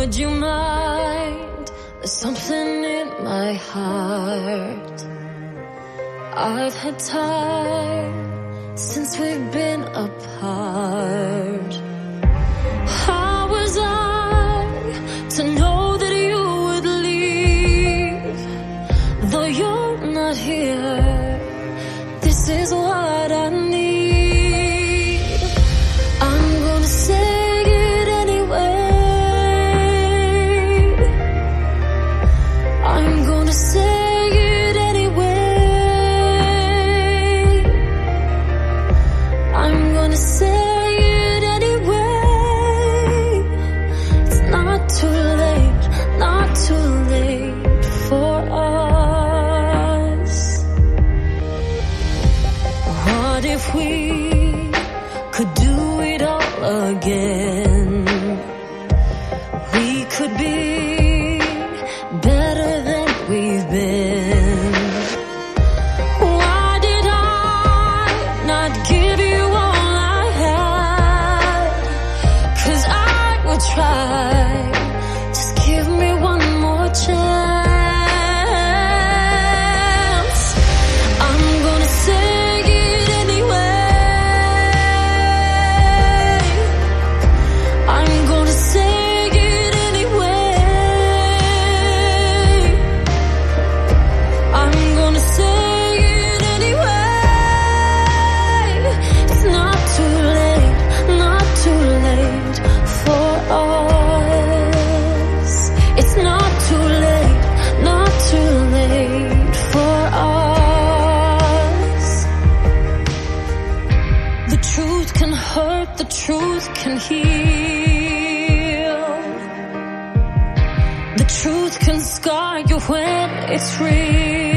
would you mind? There's something in my heart. I've had time since we've been apart. How was I to know that you would leave? Though you're not here, this is what I need. I'm gonna say it anyway. I'm gonna say it anyway. I'm gonna say it anyway. It's not too late, not too late for us. What if we could do it all again? We could be better than we've been. Why did I not give you all I had? 'Cause I would try. Just give me one more chance. I'm gonna say it anyway. I'm gonna say it anyway. I'm gonna say it anyway. It's not too late for us. It's not too late for us. The truth can hurt, the truth can heal. The truth can scar you when it's real.